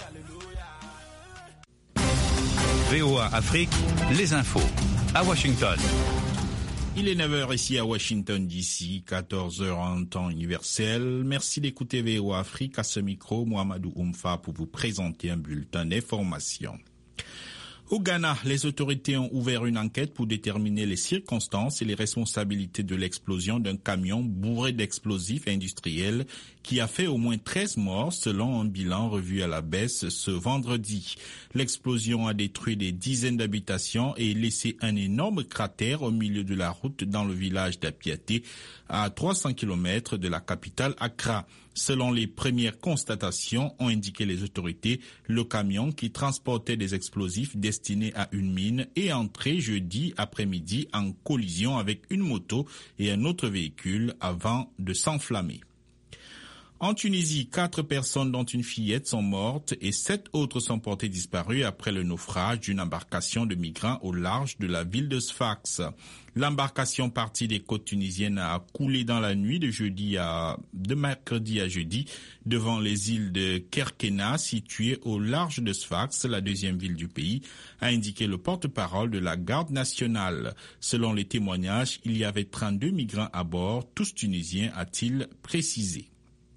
VOA Afrique, les infos. À Washington. Il est 9h ici à Washington DC, 14h en temps universel. Merci d'écouter VOA Afrique. À ce micro, Mohamedou Oumfa pour vous présenter un bulletin d'information. Au Ghana, les autorités ont ouvert une enquête pour déterminer les circonstances et les responsabilités de l'explosion d'un camion bourré d'explosifs industriels qui a fait au moins 13 morts selon un bilan revu à la baisse ce vendredi. L'explosion a détruit des dizaines d'habitations et laissé un énorme cratère au milieu de la route dans le village d'Apiaté, à 300 km de la capitale Accra. Selon les premières constatations, ont indiqué les autorités, le camion qui transportait des explosifs destinés à une mine est entré jeudi après-midi en collision avec une moto et un autre véhicule avant de s'enflammer. En Tunisie, 4 personnes dont une fillette sont mortes et 7 autres sont portées disparues après le naufrage d'une embarcation de migrants au large de la ville de Sfax. L'embarcation partie des côtes tunisiennes a coulé dans la nuit de mercredi à jeudi devant les îles de Kerkena situées au large de Sfax, la deuxième ville du pays, a indiqué le porte-parole de la garde nationale. Selon les témoignages, il y avait 32 migrants à bord, tous tunisiens, a-t-il précisé.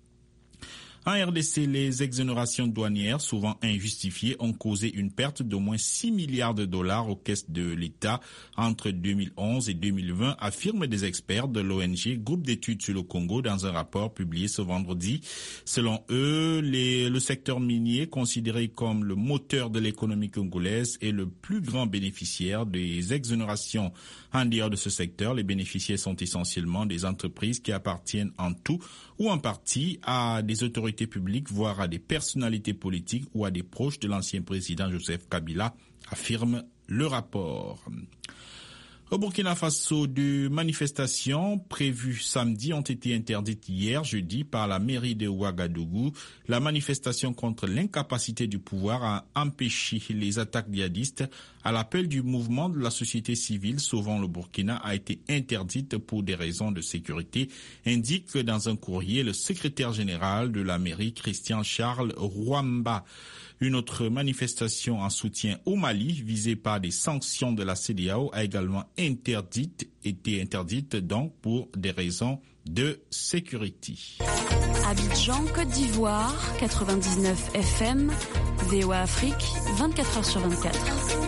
En RDC, les exonérations douanières, souvent injustifiées, ont causé une perte d'au moins 6 milliards de dollars aux caisses de l'État entre 2011 et 2020, affirment des experts de l'ONG Groupe d'études sur le Congo dans un rapport publié ce vendredi. Selon eux, le secteur minier, considéré comme le moteur de l'économie congolaise, est le plus grand bénéficiaire des exonérations. En dehors de ce secteur, les bénéficiaires sont essentiellement des entreprises qui appartiennent en tout ou en partie à des autorités publiques, voire à des personnalités politiques ou à des proches de l'ancien président Joseph Kabila, affirme le rapport. Au Burkina Faso, deux manifestations prévues samedi ont été interdites hier, jeudi, par la mairie de Ouagadougou. La manifestation contre l'incapacité du pouvoir à empêcher les attaques djihadistes à l'appel du mouvement de la société civile sauvant le Burkina a été interdite pour des raisons de sécurité, indique dans un courrier le secrétaire général de la mairie, Christian Charles Rwamba. Une autre manifestation en soutien au Mali, visée par des sanctions de la CEDEAO, a également été interdite donc pour des raisons de sécurité. Abidjan, Côte d'Ivoire, 99 FM, VOA Afrique, 24h/24.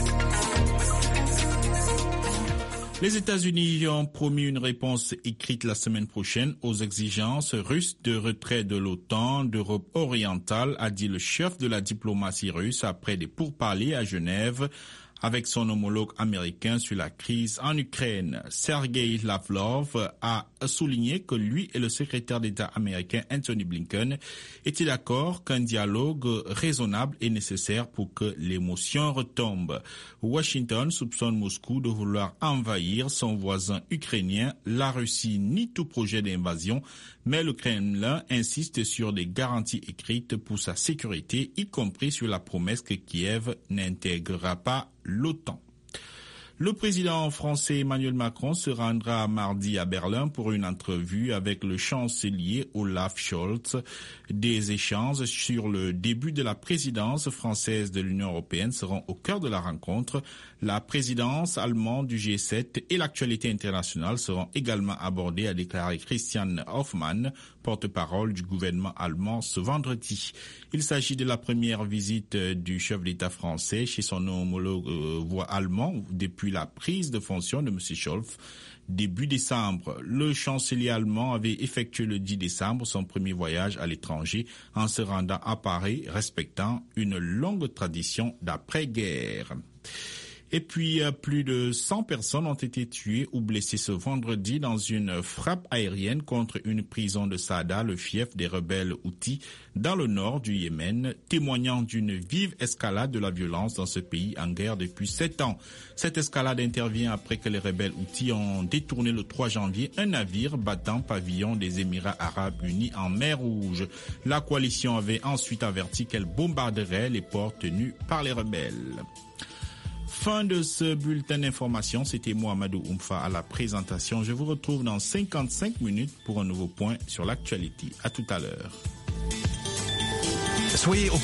Les États-Unis ont promis une réponse écrite la semaine prochaine aux exigences russes de retrait de l'OTAN d'Europe orientale, a dit le chef de la diplomatie russe après des pourparlers à Genève avec son homologue américain sur la crise en Ukraine. Sergei Lavrov a souligné que lui et le secrétaire d'État américain Anthony Blinken étaient d'accord qu'un dialogue raisonnable est nécessaire pour que l'émotion retombe. Washington soupçonne Moscou de vouloir envahir son voisin ukrainien. La Russie nie tout projet d'invasion, mais le Kremlin insiste sur des garanties écrites pour sa sécurité, y compris sur la promesse que Kiev n'intégrera pas l'OTAN. Le président français Emmanuel Macron se rendra mardi à Berlin pour une entrevue avec le chancelier Olaf Scholz. Des échanges sur le début de la présidence française de l'Union européenne seront au cœur de la rencontre. La présidence allemande du G7 et l'actualité internationale seront également abordées, a déclaré Christian Hoffmann, porte-parole du gouvernement allemand ce vendredi. Il s'agit de la première visite du chef d'État français chez son homologue allemand depuis la prise de fonction de M. Scholz début décembre. Le chancelier allemand avait effectué le 10 décembre son premier voyage à l'étranger en se rendant à Paris, respectant une longue tradition d'après-guerre. Et puis, plus de 100 personnes ont été tuées ou blessées ce vendredi dans une frappe aérienne contre une prison de Saada, le fief des rebelles Houthis, dans le nord du Yémen, témoignant d'une vive escalade de la violence dans ce pays en guerre depuis 7 ans. Cette escalade intervient après que les rebelles Houthis ont détourné le 3 janvier un navire battant pavillon des Émirats arabes unis en mer Rouge. La coalition avait ensuite averti qu'elle bombarderait les ports tenus par les rebelles. Fin de ce bulletin d'information, c'était Mohamedou Oumfa à la présentation. Je vous retrouve dans 55 minutes pour un nouveau point sur l'actualité. À tout à l'heure. Soyez au